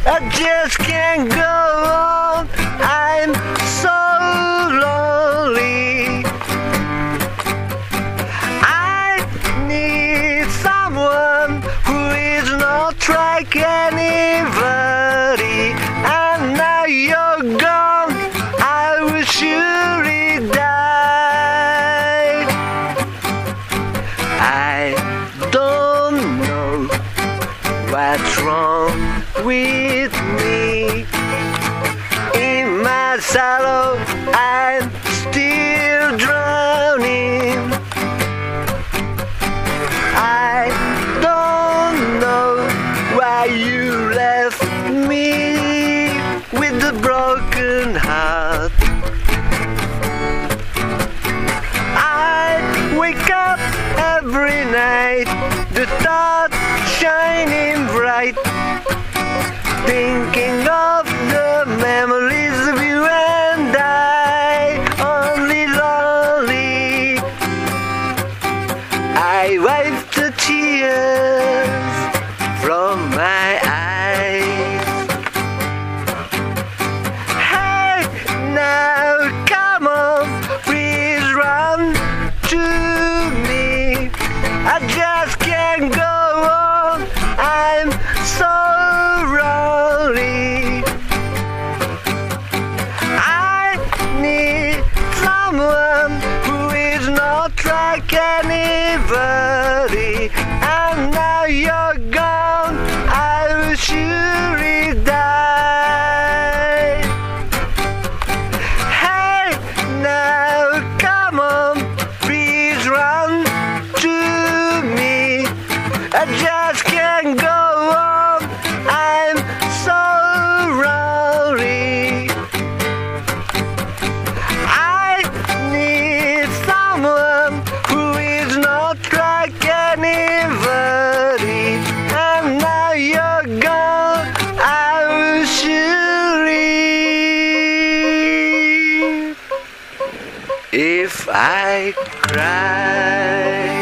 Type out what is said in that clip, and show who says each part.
Speaker 1: I just can't go on. I'm so lonely. I need someone who is not like anybody. And now you're gone, I will surely die. I don't know what's wrong with me. In my sorrow, I'm still drowning. I don't know why you left me with a broken heart. I wake up every night, the thought shining bright, thinking of the memories of you and I, only lonely. I wipe the tears from my eyes. Hey, now come on, please run to me. I just can't go on, I'm so lonely. I need someone who is not like anybody. And now you're gone, I will surely die. Hey, now come on, please run to me. I just can't go on, I'm so lonely. I need someone who is not like anybody. And now you're gone, I will surely. If I cry,